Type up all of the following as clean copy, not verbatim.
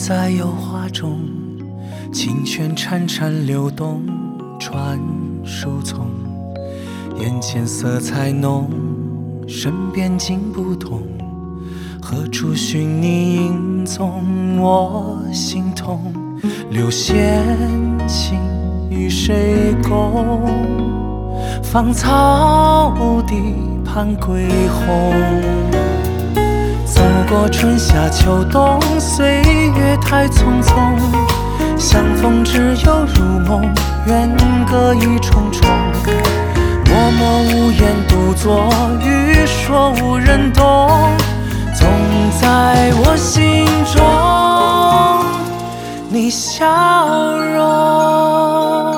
在油画中，清泉潺潺流动，传书丛。眼前色彩浓，身边景不同。何处寻你影踪？我心痛。流仙情与谁共？芳草地盼归鸿。走过春夏秋冬，岁月太匆匆。相逢只有如梦，远隔一重重。默默无言，独坐欲说无人懂。总在我心中，你笑容。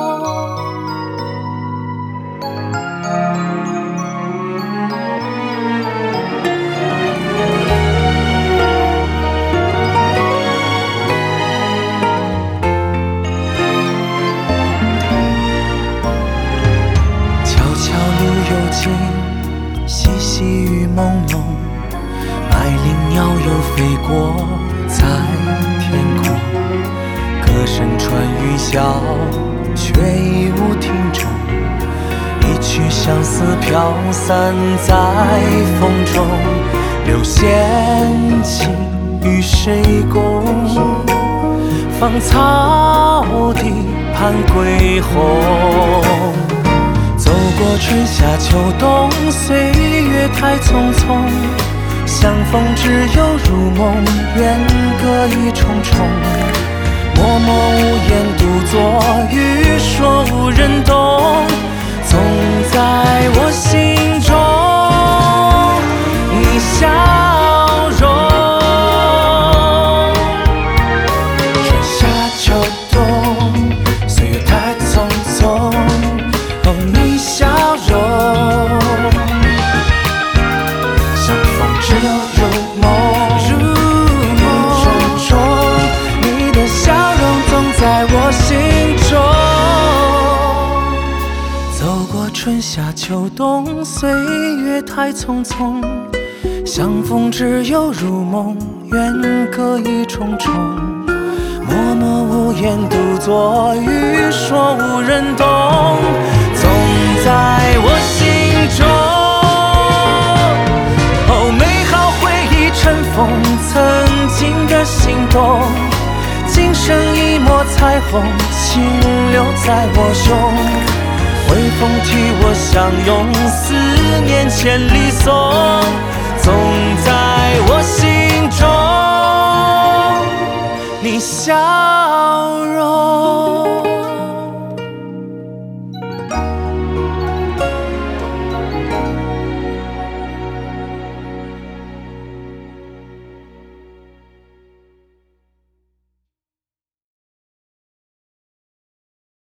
细细雨朦胧，麦林鸟又飞过在天空。歌声穿云霄，却已无听众。一曲相思飘散在风中。流仙情与谁共？芳草地盼归鸿。走过春夏秋冬，岁月太匆匆。相逢只有如梦，远隔一重重。默默无言，独坐欲说无人懂。总在我心中，你笑容。春夏秋冬，岁月太匆匆。你笑容，相逢只有如梦，一重重。你的笑容总在我心中。走过春夏秋冬，岁月太匆匆。相逢只有如梦，远隔一重重。默默无言，独坐欲说无人懂。总在我心中，美好回忆尘封曾经的心动。今生一抹彩虹，轻留在我胸。微风替我相拥，思念千里送。总